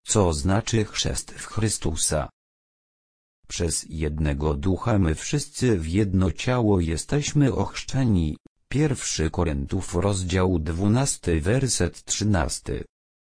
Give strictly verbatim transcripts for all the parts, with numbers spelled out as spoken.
Co znaczy chrzest w Chrystusa? Przez jednego Ducha my wszyscy w jedno ciało jesteśmy ochrzczeni. Pierwszy Koryntiów rozdział dwunasty werset trzynasty.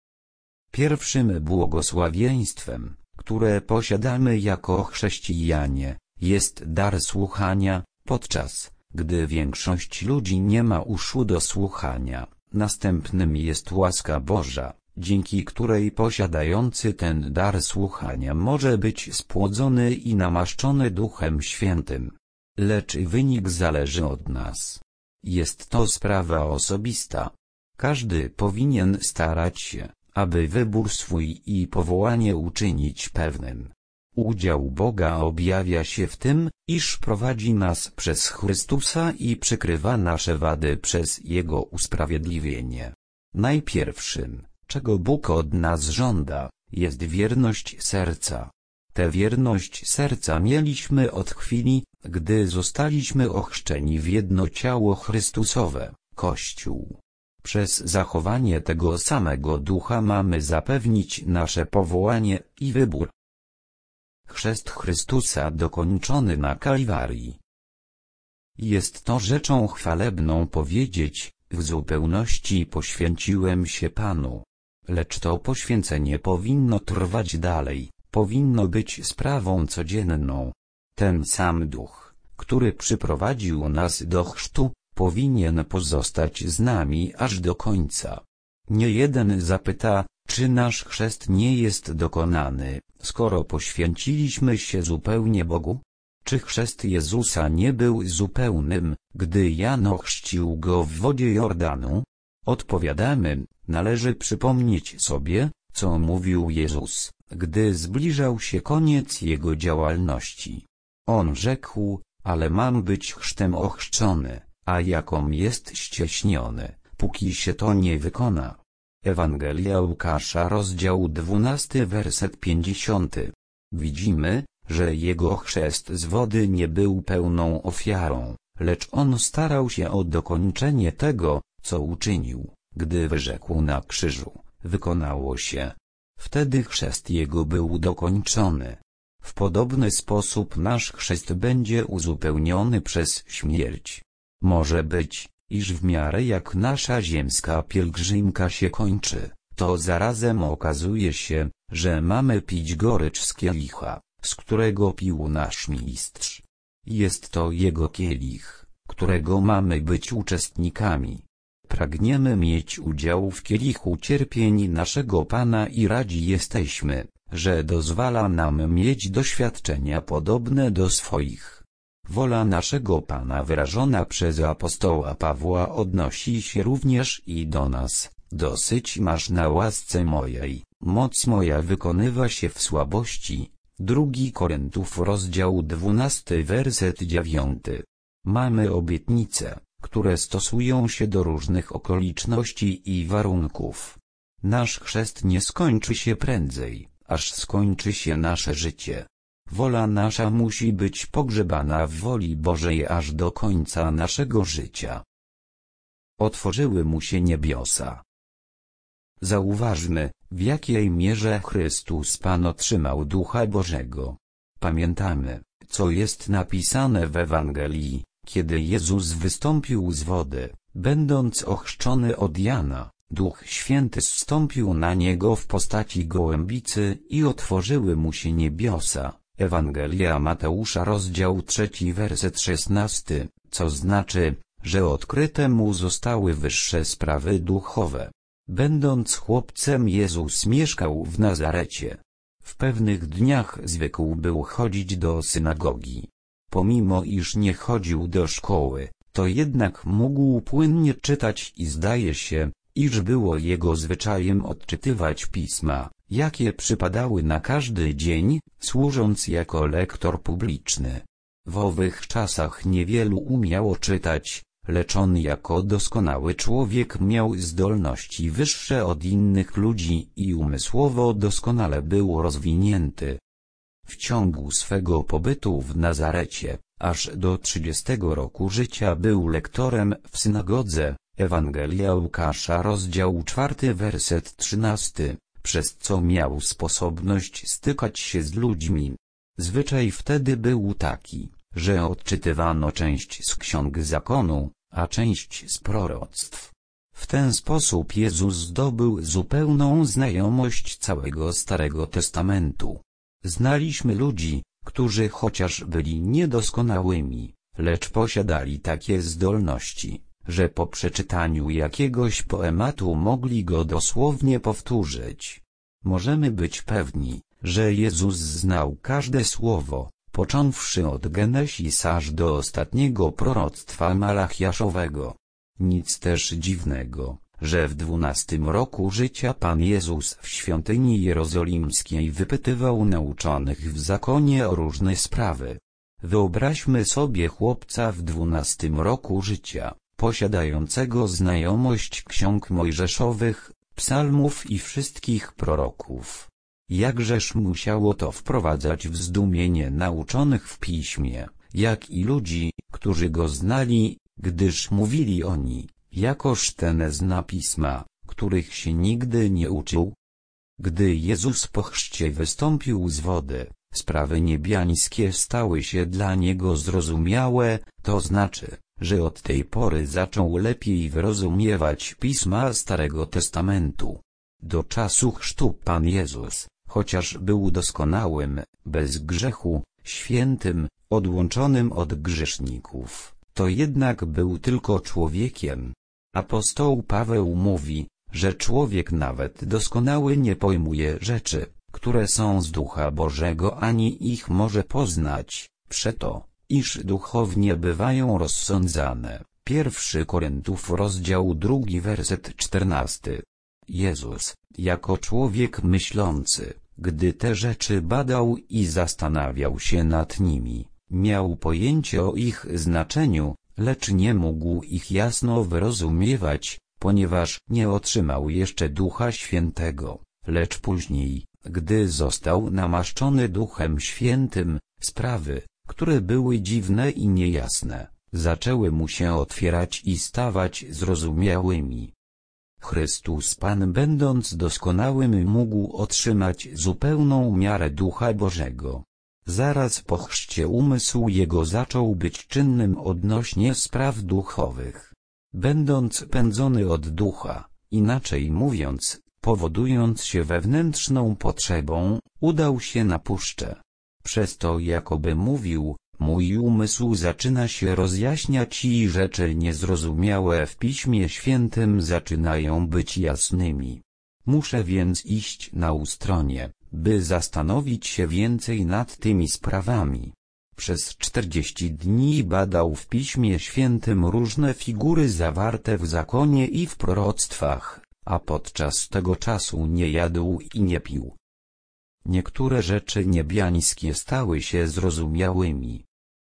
Pierwszym błogosławieństwem, które posiadamy jako chrześcijanie, jest dar słuchania, podczas gdy większość ludzi nie ma uszu do słuchania. Następnym jest łaska Boża, dzięki której posiadający ten dar słuchania może być spłodzony i namaszczony Duchem Świętym. Lecz wynik zależy od nas. Jest to sprawa osobista. Każdy powinien starać się, aby wybór swój i powołanie uczynić pewnym. Udział Boga objawia się w tym, iż prowadzi nas przez Chrystusa i przykrywa nasze wady przez Jego usprawiedliwienie. Najpierwszym, czego Bóg od nas żąda, jest wierność serca. Tę wierność serca mieliśmy od chwili, gdy zostaliśmy ochrzczeni w jedno ciało Chrystusowe, Kościół. Przez zachowanie tego samego Ducha mamy zapewnić nasze powołanie i wybór. Chrzest Chrystusa dokończony na Kalwarii. Jest to rzeczą chwalebną powiedzieć: w zupełności poświęciłem się Panu. Lecz to poświęcenie powinno trwać dalej, powinno być sprawą codzienną. Ten sam Duch, który przyprowadził nas do chrztu, powinien pozostać z nami aż do końca. Niejeden zapyta, czy nasz chrzest nie jest dokonany, skoro poświęciliśmy się zupełnie Bogu? Czy chrzest Jezusa nie był zupełnym, gdy Jan ochrzcił go w wodzie Jordanu? Odpowiadamy, należy przypomnieć sobie, co mówił Jezus, gdy zbliżał się koniec Jego działalności. On rzekł: ale mam być chrztem ochrzczony, a jakom jest ścieśniony, póki się to nie wykona. Ewangelia Łukasza rozdział dwunasty werset pięćdziesiąty. Widzimy, że jego chrzest z wody nie był pełną ofiarą, lecz on starał się o dokończenie tego, co uczynił, gdy wyrzekł na krzyżu: wykonało się. Wtedy chrzest jego był dokończony. W podobny sposób nasz chrzest będzie uzupełniony przez śmierć. Może być, iż w miarę jak nasza ziemska pielgrzymka się kończy, to zarazem okazuje się, że mamy pić gorycz z kielicha, z którego pił nasz mistrz. Jest to jego kielich, którego mamy być uczestnikami. Pragniemy mieć udział w kielichu cierpień naszego Pana i radzi jesteśmy, że dozwala nam mieć doświadczenia podobne do swoich. Wola naszego Pana wyrażona przez apostoła Pawła odnosi się również i do nas: dosyć masz na łasce mojej, moc moja wykonywa się w słabości. Drugi Koryntiów rozdział dwunasty werset dziewiąty. Mamy obietnice, które stosują się do różnych okoliczności i warunków. Nasz chrzest nie skończy się prędzej, aż skończy się nasze życie. Wola nasza musi być pogrzebana w woli Bożej aż do końca naszego życia. Otworzyły mu się niebiosa. Zauważmy, w jakiej mierze Chrystus Pan otrzymał Ducha Bożego. Pamiętamy, co jest napisane w Ewangelii, kiedy Jezus wystąpił z wody, będąc ochrzczony od Jana. Duch Święty zstąpił na niego w postaci gołębicy i otworzyły mu się niebiosa. Ewangelia Mateusza rozdział trzeci werset szesnasty, co znaczy, że odkryte mu zostały wyższe sprawy duchowe. Będąc chłopcem, Jezus mieszkał w Nazarecie. W pewnych dniach zwykł był chodzić do synagogi. Pomimo iż nie chodził do szkoły, to jednak mógł płynnie czytać i zdaje się, iż było jego zwyczajem odczytywać pisma, jakie przypadały na każdy dzień, służąc jako lektor publiczny. W owych czasach niewielu umiało czytać, lecz on jako doskonały człowiek miał zdolności wyższe od innych ludzi i umysłowo doskonale był rozwinięty. W ciągu swego pobytu w Nazarecie, aż do trzydziestego roku życia był lektorem w synagodze. Ewangelia Łukasza rozdział czwarty werset trzynasty. przez co miał sposobność stykać się z ludźmi. Zwyczaj wtedy był taki, że odczytywano część z ksiąg zakonu, a część z proroctw. W ten sposób Jezus zdobył zupełną znajomość całego Starego Testamentu. Znaliśmy ludzi, którzy chociaż byli niedoskonałymi, lecz posiadali takie zdolności, że po przeczytaniu jakiegoś poematu mogli go dosłownie powtórzyć. Możemy być pewni, że Jezus znał każde słowo, począwszy od Genesis aż do ostatniego proroctwa Malachiaszowego. Nic też dziwnego, że w dwunastym roku życia Pan Jezus w świątyni jerozolimskiej wypytywał nauczonych w zakonie o różne sprawy. Wyobraźmy sobie chłopca w dwunastym roku życia, posiadającego znajomość ksiąg mojżeszowych, psalmów i wszystkich proroków. Jakżeż musiało to wprowadzać w zdumienie nauczonych w piśmie, jak i ludzi, którzy go znali, gdyż mówili oni, jakoż ten zna pisma, których się nigdy nie uczył. Gdy Jezus po chrzcie wystąpił z wody, sprawy niebiańskie stały się dla niego zrozumiałe, to znaczy, że od tej pory zaczął lepiej wyrozumiewać pisma Starego Testamentu. Do czasu chrztu Pan Jezus, chociaż był doskonałym, bez grzechu, świętym, odłączonym od grzeszników, to jednak był tylko człowiekiem. Apostoł Paweł mówi, że człowiek nawet doskonały nie pojmuje rzeczy, które są z Ducha Bożego ani ich może poznać, przeto, iż duchownie bywają rozsądzane. Pierwszy Koryntiów rozdział drugi werset czternasty. Jezus, jako człowiek myślący, gdy te rzeczy badał i zastanawiał się nad nimi, miał pojęcie o ich znaczeniu, lecz nie mógł ich jasno wyrozumiewać, ponieważ nie otrzymał jeszcze Ducha Świętego, lecz później, gdy został namaszczony Duchem Świętym, sprawy, które były dziwne i niejasne, zaczęły mu się otwierać i stawać zrozumiałymi. Chrystus Pan, będąc doskonałym, mógł otrzymać zupełną miarę Ducha Bożego. Zaraz po chrzcie umysł jego zaczął być czynnym odnośnie spraw duchowych. Będąc pędzony od ducha, inaczej mówiąc, powodując się wewnętrzną potrzebą, udał się na puszczę. Przez to jakoby mówił, mój umysł zaczyna się rozjaśniać i rzeczy niezrozumiałe w Piśmie Świętym zaczynają być jasnymi. Muszę więc iść na ustronie, by zastanowić się więcej nad tymi sprawami. Przez czterdzieści dni badał w Piśmie Świętym różne figury zawarte w zakonie i w proroctwach, a podczas tego czasu nie jadł i nie pił. Niektóre rzeczy niebiańskie stały się zrozumiałymi.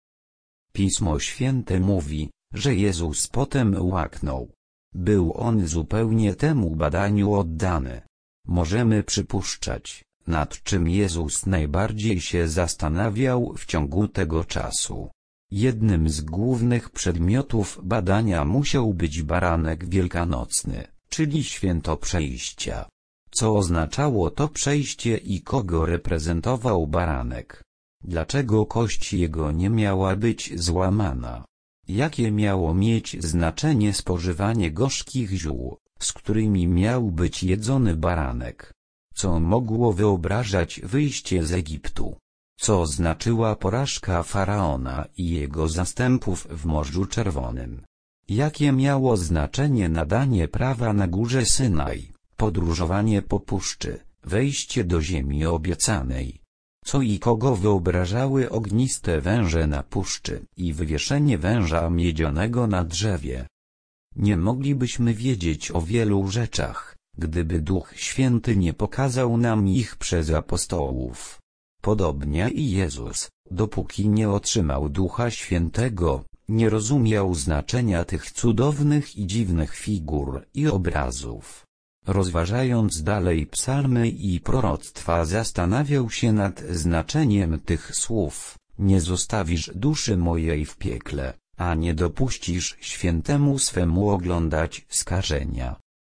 Pismo Święte mówi, że Jezus potem łaknął. Był on zupełnie temu badaniu oddany. Możemy przypuszczać, nad czym Jezus najbardziej się zastanawiał w ciągu tego czasu. Jednym z głównych przedmiotów badania musiał być baranek wielkanocny, czyli święto przejścia. Co oznaczało to przejście i kogo reprezentował baranek? Dlaczego kość jego nie miała być złamana? Jakie miało mieć znaczenie spożywanie gorzkich ziół, z którymi miał być jedzony baranek? Co mogło wyobrażać wyjście z Egiptu? Co znaczyła porażka Faraona i jego zastępów w Morzu Czerwonym? Jakie miało znaczenie nadanie prawa na górze Synaj, podróżowanie po puszczy, wejście do ziemi obiecanej? Co i kogo wyobrażały ogniste węże na puszczy i wywieszenie węża miedzianego na drzewie? Nie moglibyśmy wiedzieć o wielu rzeczach, gdyby Duch Święty nie pokazał nam ich przez apostołów. Podobnie i Jezus, dopóki nie otrzymał Ducha Świętego, nie rozumiał znaczenia tych cudownych i dziwnych figur i obrazów. Rozważając dalej psalmy i proroctwa, zastanawiał się nad znaczeniem tych słów: nie zostawisz duszy mojej w piekle, a nie dopuścisz świętemu swemu oglądać skażenia.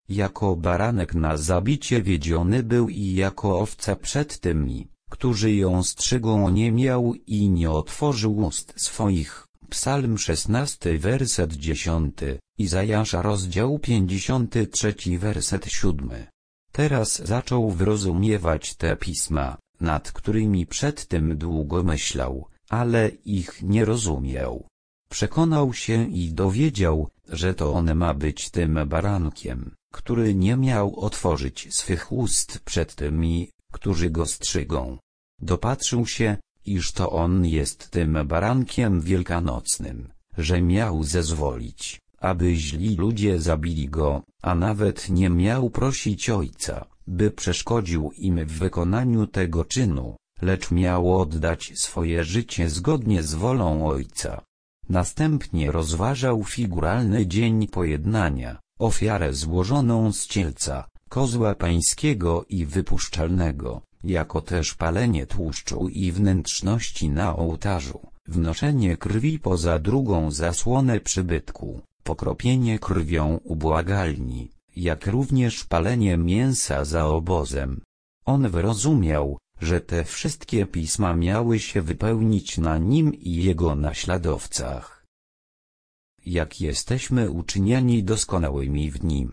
Jako baranek na zabicie wiedziony był i jako owca przed tymi, którzy ją strzygą, oniemiał i nie otworzył ust swoich. Psalm szesnasty werset dziesiąty, Izajasza rozdział pięćdziesiąty trzeci werset siódmy. Teraz zaczął wyrozumiewać te pisma, nad którymi przedtem długo myślał, ale ich nie rozumiał. Przekonał się i dowiedział, że to on ma być tym barankiem, który nie miał otworzyć swych ust przed tymi, którzy go strzygą. Dopatrzył się, iż to on jest tym barankiem wielkanocnym, że miał zezwolić, aby źli ludzie zabili go, a nawet nie miał prosić Ojca, by przeszkodził im w wykonaniu tego czynu, lecz miał oddać swoje życie zgodnie z wolą Ojca. Następnie rozważał figuralny dzień pojednania, ofiarę złożoną z cielca, kozła pańskiego i wypuszczalnego, jako też palenie tłuszczu i wnętrzności na ołtarzu, wnoszenie krwi poza drugą zasłonę przybytku, pokropienie krwią u błagalni, jak również palenie mięsa za obozem. On wyrozumiał, że te wszystkie pisma miały się wypełnić na nim i jego naśladowcach. Jak jesteśmy uczynieni doskonałymi w nim?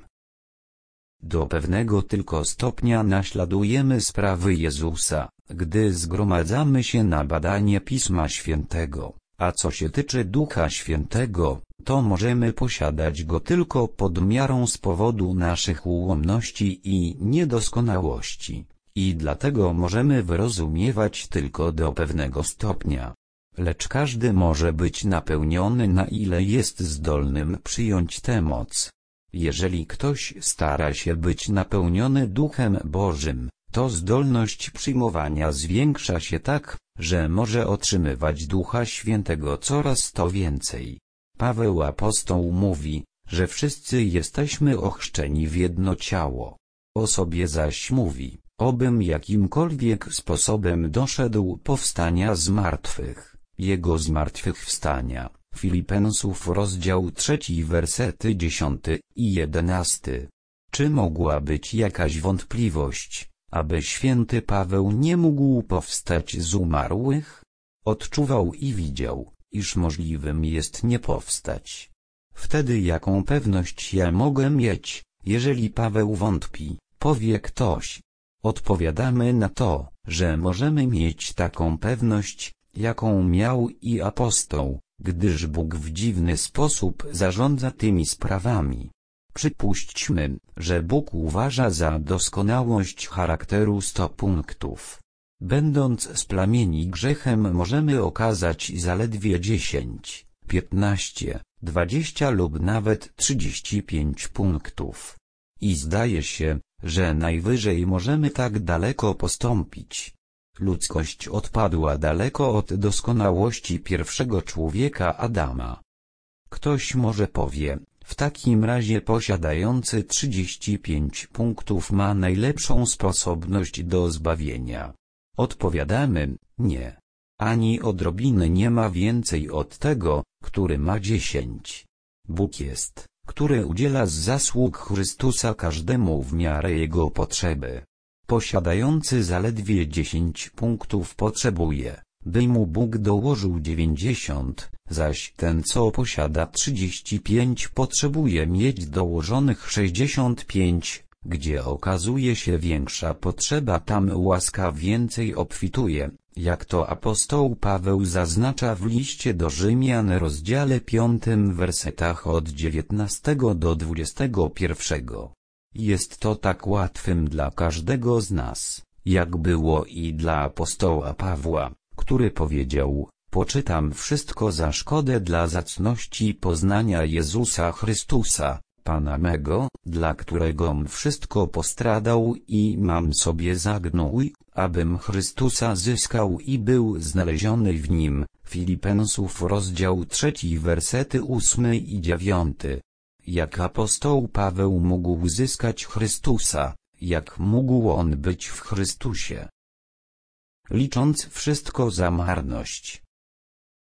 Do pewnego tylko stopnia naśladujemy sprawy Jezusa, gdy zgromadzamy się na badanie Pisma Świętego, a co się tyczy Ducha Świętego, to możemy posiadać go tylko pod miarą z powodu naszych ułomności i niedoskonałości, i dlatego możemy wyrozumiewać tylko do pewnego stopnia. Lecz każdy może być napełniony, na ile jest zdolnym przyjąć tę moc. Jeżeli ktoś stara się być napełniony Duchem Bożym, to zdolność przyjmowania zwiększa się tak, że może otrzymywać Ducha Świętego coraz to więcej. Paweł apostoł mówi, że wszyscy jesteśmy ochrzczeni w jedno ciało. O sobie zaś mówi, obym jakimkolwiek sposobem doszedł powstania z martwych, jego zmartwychwstania. Filipensów rozdział trzeci wersety dziesiąty i jedenasty. Czy mogła być jakaś wątpliwość, aby święty Paweł nie mógł powstać z umarłych? Odczuwał i widział, iż możliwym jest nie powstać. Wtedy jaką pewność ja mogę mieć, jeżeli Paweł wątpi, powie ktoś. Odpowiadamy na to, że możemy mieć taką pewność, jaką miał i apostoł, gdyż Bóg w dziwny sposób zarządza tymi sprawami. Przypuśćmy, że Bóg uważa za doskonałość charakteru sto punktów. Będąc splamieni grzechem możemy okazać zaledwie dziesięć, piętnaście, dwadzieścia lub nawet trzydzieści pięć punktów. I zdaje się, że najwyżej możemy tak daleko postąpić. Ludzkość odpadła daleko od doskonałości pierwszego człowieka Adama. Ktoś może powie, w takim razie posiadający trzydzieści pięć punktów ma najlepszą sposobność do zbawienia. Odpowiadamy, nie. Ani odrobiny nie ma więcej od tego, który ma dziesięć. Bóg jest, który udziela z zasług Chrystusa każdemu w miarę jego potrzeby. Posiadający zaledwie dziesięć punktów potrzebuje, by mu Bóg dołożył dziewięćdziesiąt, zaś ten co posiada trzydzieści pięć potrzebuje mieć dołożonych sześćdziesiąt pięć, gdzie okazuje się większa potrzeba, tam łaska więcej obfituje, jak to apostoł Paweł zaznacza w liście do Rzymian rozdziale piątym wersetach od dziewiętnastego do dwudziestego pierwszego. Jest to tak łatwym dla każdego z nas, jak było i dla apostoła Pawła, który powiedział, poczytam wszystko za szkodę dla zacności poznania Jezusa Chrystusa, Pana mego, dla któregom wszystko postradał i mam sobie za gnój, abym Chrystusa zyskał i był znaleziony w Nim. Filipensów rozdział trzeci wersety ósmy i dziewiąty. Jak apostoł Paweł mógł zyskać Chrystusa, jak mógł on być w Chrystusie? Licząc wszystko za marność.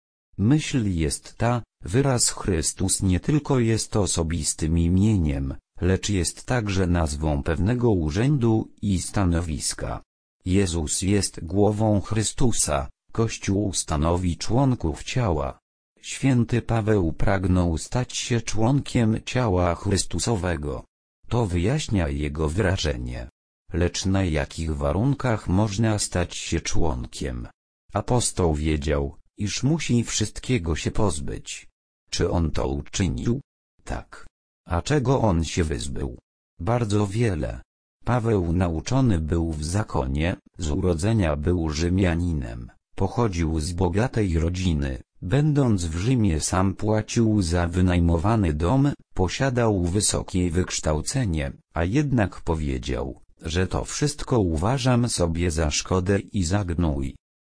Myśl jest ta, wyraz Chrystus nie tylko jest osobistym imieniem, lecz jest także nazwą pewnego urzędu i stanowiska. Jezus jest głową Chrystusa, Kościół stanowi członków ciała. Święty Paweł pragnął stać się członkiem ciała Chrystusowego. To wyjaśnia jego wyrażenie. Lecz na jakich warunkach można stać się członkiem? Apostoł wiedział, iż musi wszystkiego się pozbyć. Czy on to uczynił? Tak. A czego on się wyzbył? Bardzo wiele. Paweł nauczony był w zakonie, z urodzenia był Rzymianinem, pochodził z bogatej rodziny, będąc w Rzymie sam płacił za wynajmowany dom, posiadał wysokie wykształcenie, a jednak powiedział, że to wszystko uważam sobie za szkodę i za gnój.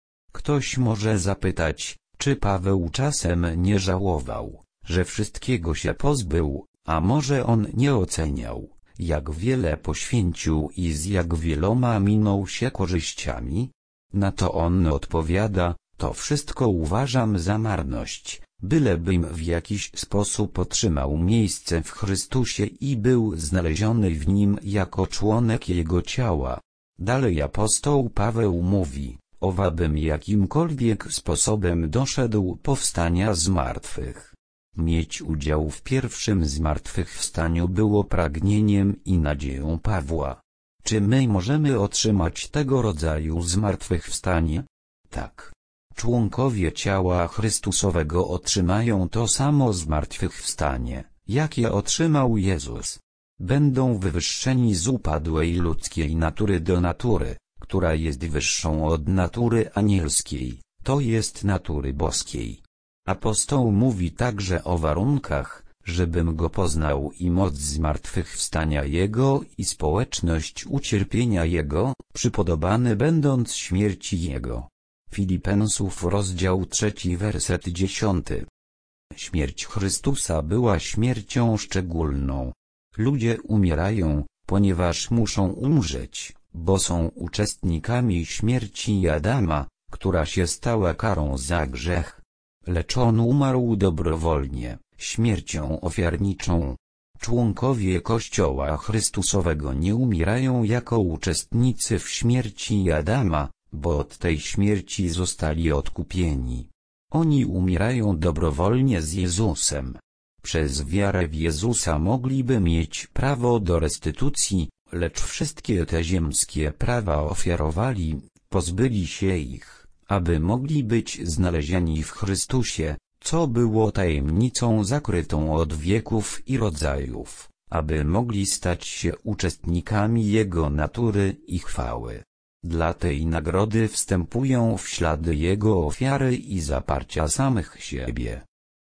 Ktoś może zapytać, czy Paweł czasem nie żałował, że wszystkiego się pozbył, a może on nie oceniał, jak wiele poświęcił i z jak wieloma minął się korzyściami? Na to on odpowiada, to wszystko uważam za marność, bylebym w jakiś sposób otrzymał miejsce w Chrystusie i był znaleziony w Nim jako członek Jego ciała. Dalej apostoł Paweł mówi, owabym jakimkolwiek sposobem doszedł powstania z martwych. Mieć udział w pierwszym zmartwychwstaniu było pragnieniem i nadzieją Pawła. Czy my możemy otrzymać tego rodzaju zmartwychwstanie? Tak. Członkowie ciała Chrystusowego otrzymają to samo zmartwychwstanie, jakie otrzymał Jezus. Będą wywyższeni z upadłej ludzkiej natury do natury, która jest wyższą od natury anielskiej, to jest natury boskiej. Apostoł mówi także o warunkach, żebym Go poznał i moc zmartwychwstania Jego i społeczność ucierpienia Jego, przypodobany będąc śmierci Jego. Filipensów rozdział trzeci werset dziesiąty. Śmierć Chrystusa była śmiercią szczególną. Ludzie umierają, ponieważ muszą umrzeć, bo są uczestnikami śmierci Adama, która się stała karą za grzech. Lecz on umarł dobrowolnie, śmiercią ofiarniczą. Członkowie Kościoła Chrystusowego nie umierają jako uczestnicy w śmierci Adama, bo od tej śmierci zostali odkupieni. Oni umierają dobrowolnie z Jezusem. Przez wiarę w Jezusa mogliby mieć prawo do restytucji, lecz wszystkie te ziemskie prawa ofiarowali, pozbyli się ich, aby mogli być znalezieni w Chrystusie, co było tajemnicą zakrytą od wieków i rodzajów, aby mogli stać się uczestnikami Jego natury i chwały. Dla tej nagrody wstępują w ślady Jego ofiary i zaparcia samych siebie.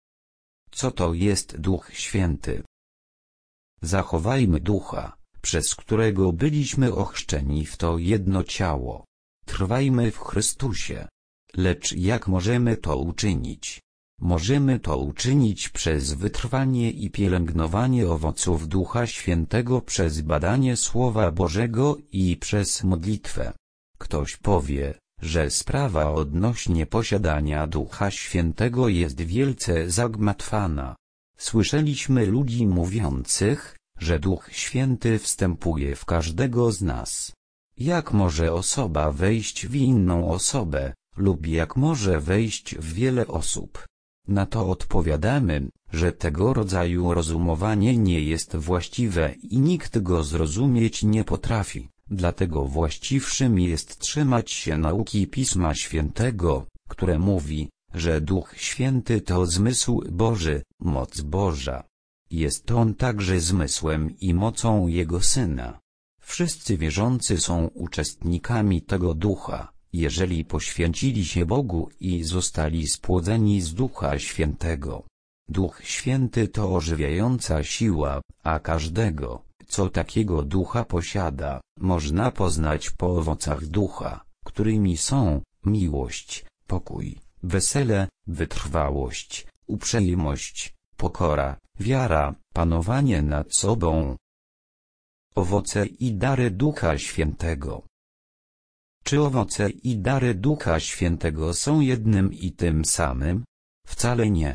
Co to jest Duch Święty? Zachowajmy Ducha, przez którego byliśmy ochrzczeni w to jedno ciało. Trwajmy w Chrystusie. Lecz jak możemy to uczynić? Możemy to uczynić przez wytrwanie i pielęgnowanie owoców Ducha Świętego przez badanie Słowa Bożego i przez modlitwę. Ktoś powie, że sprawa odnośnie posiadania Ducha Świętego jest wielce zagmatwana. Słyszeliśmy ludzi mówiących, że Duch Święty wstępuje w każdego z nas. Jak może osoba wejść w inną osobę, lub jak może wejść w wiele osób? Na to odpowiadamy, że tego rodzaju rozumowanie nie jest właściwe i nikt go zrozumieć nie potrafi. Dlatego właściwszym jest trzymać się nauki Pisma Świętego, które mówi, że Duch Święty to zmysł Boży, moc Boża. Jest on także zmysłem i mocą Jego Syna. Wszyscy wierzący są uczestnikami tego Ducha, jeżeli poświęcili się Bogu i zostali spłodzeni z Ducha Świętego. Duch Święty to ożywiająca siła, a każdego, co takiego Ducha posiada, można poznać po owocach Ducha, którymi są miłość, pokój, wesele, wytrwałość, uprzejmość, pokora, wiara, panowanie nad sobą. Owoce i dary Ducha Świętego. Czy owoce i dary Ducha Świętego są jednym i tym samym? Wcale nie.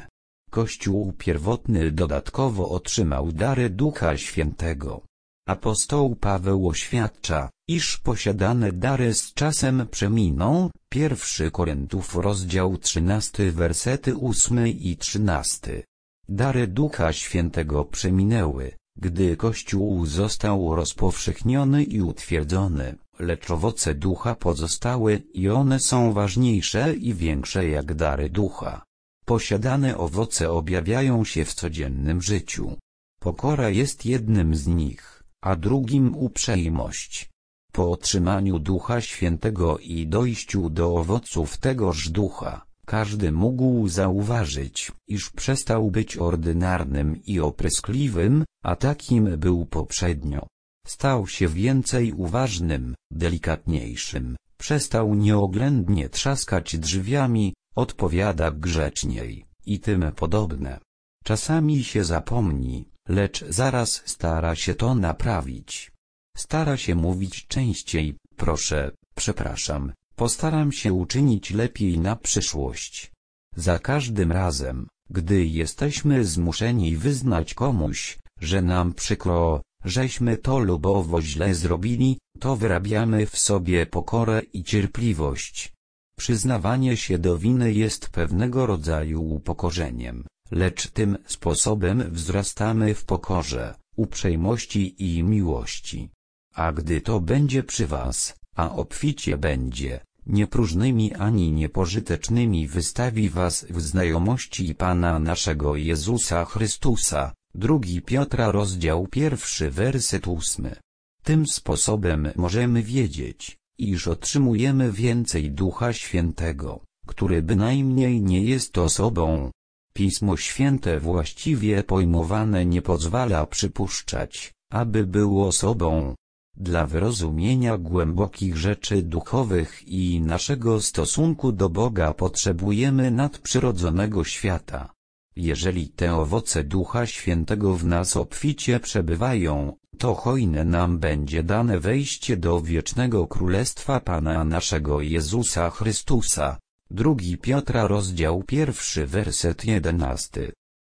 Kościół pierwotny dodatkowo otrzymał dary Ducha Świętego. Apostoł Paweł oświadcza, iż posiadane dary z czasem przeminą. Pierwszy Koryntiów rozdział trzynasty wersety ósmy i trzynasty. Dary Ducha Świętego przeminęły, gdy Kościół został rozpowszechniony i utwierdzony, lecz owoce Ducha pozostały i one są ważniejsze i większe jak dary Ducha. Posiadane owoce objawiają się w codziennym życiu. Pokora jest jednym z nich, a drugim uprzejmość. Po otrzymaniu Ducha Świętego i dojściu do owoców tegoż Ducha, każdy mógł zauważyć, iż przestał być ordynarnym i opryskliwym, a takim był poprzednio. Stał się więcej uważnym, delikatniejszym, przestał nieoględnie trzaskać drzwiami, odpowiada grzeczniej, i tym podobne. Czasami się zapomni, lecz zaraz stara się to naprawić. Stara się mówić częściej, proszę, przepraszam, postaram się uczynić lepiej na przyszłość. Za każdym razem, gdy jesteśmy zmuszeni wyznać komuś, że nam przykro, żeśmy to lubowo źle zrobili, to wyrabiamy w sobie pokorę i cierpliwość. Przyznawanie się do winy jest pewnego rodzaju upokorzeniem, lecz tym sposobem wzrastamy w pokorze, uprzejmości i miłości. A gdy to będzie przy was, a obficie będzie, niepróżnymi ani niepożytecznymi wystawi was w znajomości Pana naszego Jezusa Chrystusa. Drugi Piotra rozdział pierwszy werset ósmy. Tym sposobem możemy wiedzieć, iż otrzymujemy więcej Ducha Świętego, który bynajmniej nie jest osobą. Pismo Święte właściwie pojmowane nie pozwala przypuszczać, aby był osobą. Dla wyrozumienia głębokich rzeczy duchowych i naszego stosunku do Boga potrzebujemy nadprzyrodzonego świata. Jeżeli te owoce Ducha Świętego w nas obficie przebywają, to hojne nam będzie dane wejście do wiecznego Królestwa Pana naszego Jezusa Chrystusa. Drugi Piotra rozdział pierwszy werset jedenasty.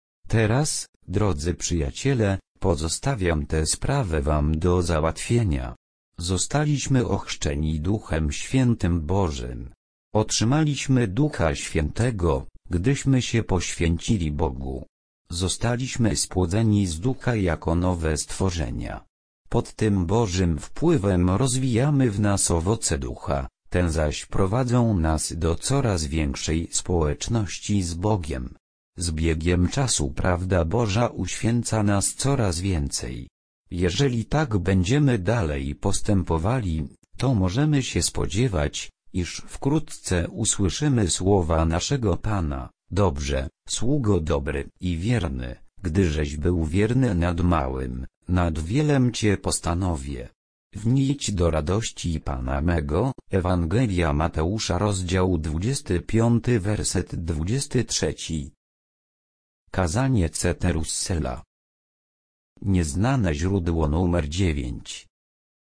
Teraz, drodzy przyjaciele, pozostawiam tę sprawę wam do załatwienia. Zostaliśmy ochrzczeni Duchem Świętym Bożym. Otrzymaliśmy Ducha Świętego, gdyśmy się poświęcili Bogu. Zostaliśmy spłodzeni z Ducha jako nowe stworzenia. Pod tym Bożym wpływem rozwijamy w nas owoce Ducha, ten zaś prowadzą nas do coraz większej społeczności z Bogiem. Z biegiem czasu prawda Boża uświęca nas coraz więcej. Jeżeli tak będziemy dalej postępowali, to możemy się spodziewać, iż wkrótce usłyszymy słowa naszego Pana: dobrze, sługo dobry i wierny, gdyżeś był wierny nad małym, nad wielem cię postanowię. Wnijdź do radości Pana mego. Ewangelia Mateusza rozdział dwudziesty piąty werset dwudziesty trzeci. Kazanie Ceterussela. Nieznane źródło numer dziewięć.